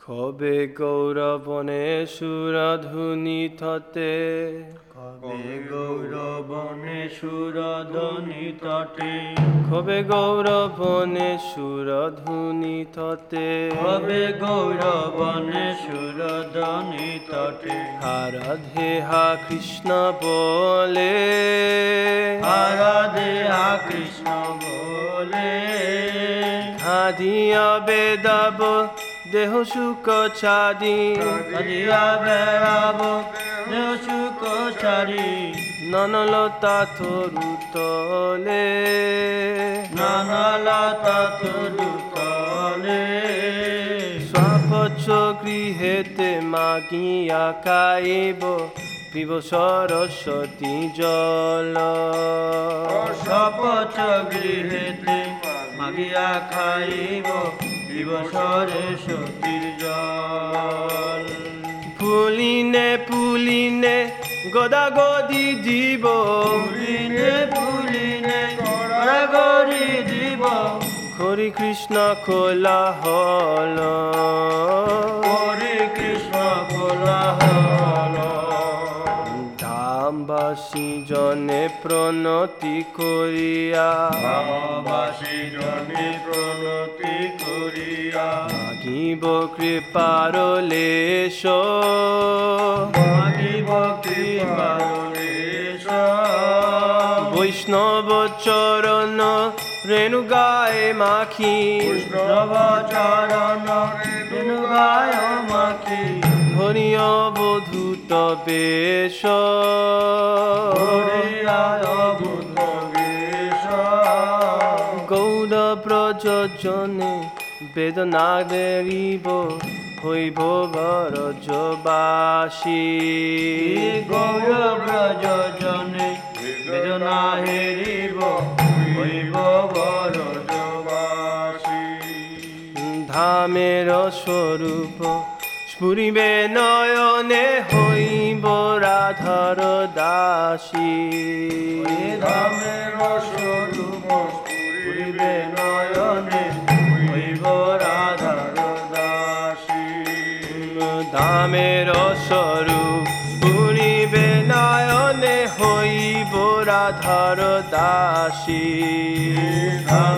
কবে গৌরবনে সুরধ্বনিতটে, কবে গৌরবনে সুরধ্বনি তটে, কবে গৌরবনে সুরধ্বনিতটে, কবে গৌরবনে সুরধ্বনি তটে। আরাধে হা কৃষ্ণ বলে, আরাধে হা কৃষ্ণ বলে, খাদিয়া বেদাব দেহ সুখ ছাদি, কাঁদিয়া বেড়াব দেহ সুখ ছাড়ি, ননলতা তরু তলে, নানালতা তরু তলে, স্বপচ্ছ গৃহেতে মাগিয়া খাইব পিব সরস্বতী জল, শপথ গৃহেতে মাগিয়া খাইব পিব সরস্বতীর জল। পুলিনে পুলিনে গদাগদি দিব, পুলিনে পুলিনে গড়াগড়ি দিব, হরি কৃষ্ণ কোলাহল, হরে কৃষ্ণ কোলাহল। ধামবাসী জনে প্রণতি করিয়া, ধামবাসী জনে প্রণতি করিয়া, মাগিব কৃপার লেশ, মাগিব কৃপার লেশ। বৈষ্ণব চরণ রেণু গায়ে মাখি, বৈষ্ণব চরণ রেণু গায় মাখি, ধরিয় অবধূত বেশ, হরিয়ায় বুদ্ধ বেশ। গৌর ব্রজজনে বেদনা দেরিব হইব ব্রজবাসী, গৌর ব্রজ জনে বেদনা হেরিব হইব ব্রজবাসী। ধামের স্বরূপ স্ফুরিবে নয়নে হইব রাধার দাসী, ধামের স্বরূপ পুরিবে নয়নে হইব রাধার দাসী। ধামের স্বরূপ স্ফুরিবে নয়নে হইব রাধার দাসী।